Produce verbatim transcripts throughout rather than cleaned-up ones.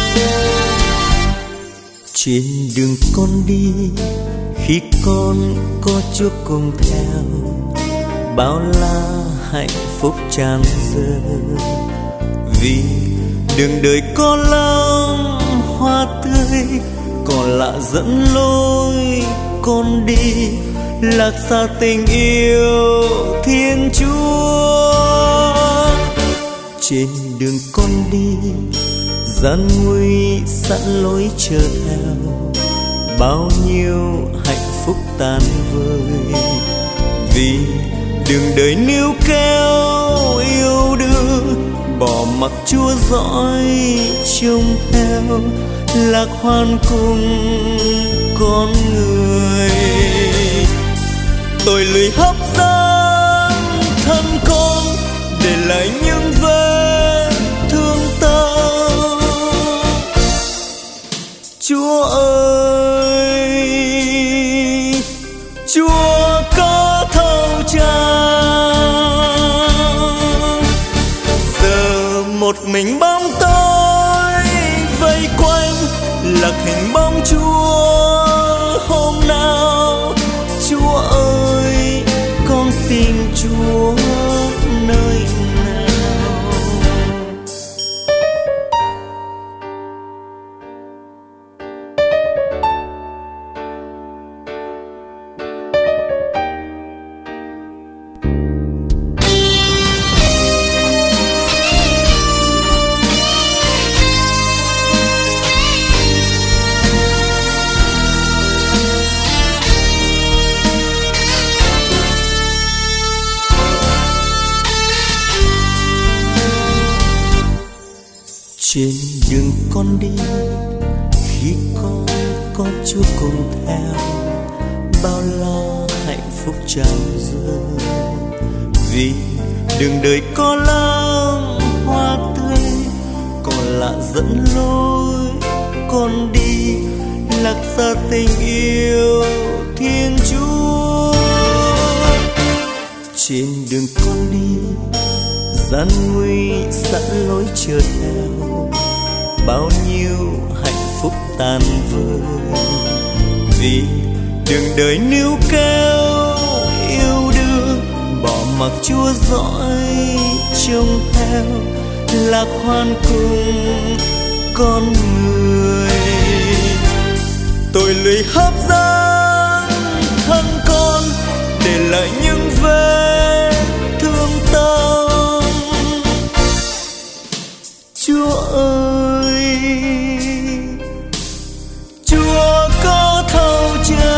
Trên đường con đi, khi con có Chúa cùng theo, bao la hạnh phúc tràn dơ. Vì đường đời có lắm hoa tươi, còn lạ dẫn lối con đi, lạc xa tình yêu Thiên Chúa. Trên đường con đi, gian nguy sẵn lối chờ theo, bao nhiêu hạnh phúc tan vơi. Vì đường đời níu kéo yêu đương, bỏ mặc Chúa dõi trông theo, lạc hoan cùng con người. Tôi lười hấp dẫn thân con, để lại những vết thương tâm. Chúa ơi, Chúa có thấu chăng? Giờ một mình bóng tối vây quanh, lạc hình bóng Chúa hôm nào. Chúa ơi, con tin Chúa nơi nào? Trên đường con đi, khi con có Chúa cùng theo, bao la hạnh phúc tràn dơ. Vì đường đời có lắm hoa tươi, còn lạ dẫn lối con đi, lạc xa tình yêu Thiên Chúa. Trên đường con đi, gian nguy sẵn lối chờ theo, bao nhiêu hạnh phúc tan vơi. Vì đường đời níu kéo yêu đương, bỏ mặc Chúa dõi trông theo, lạc hoan cùng con người. Tôi lười hấp dẫn thân con, để lại những vết thương tâm. Chúa ơi, Chúa có thấu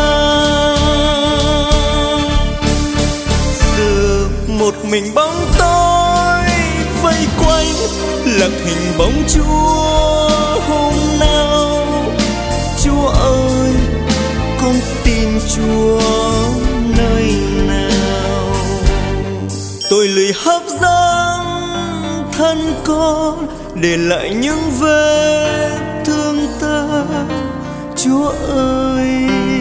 chăng? Giờ một mình bóng tối vây quanh, lạc hình bóng Chúa hôm nào. Chúa ơi, con tin Chúa nơi nào? Tôi lười hấp dẫn thân con, để lại những vết thương ta. Chúa ơi,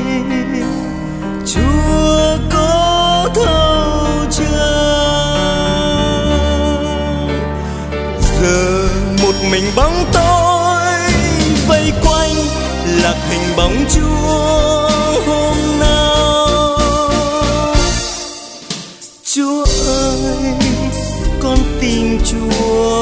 Chúa có thấu chăng? Giờ một mình bóng tối vây quanh, lạc hình bóng Chúa hôm nào. Chúa ơi, con tin Chúa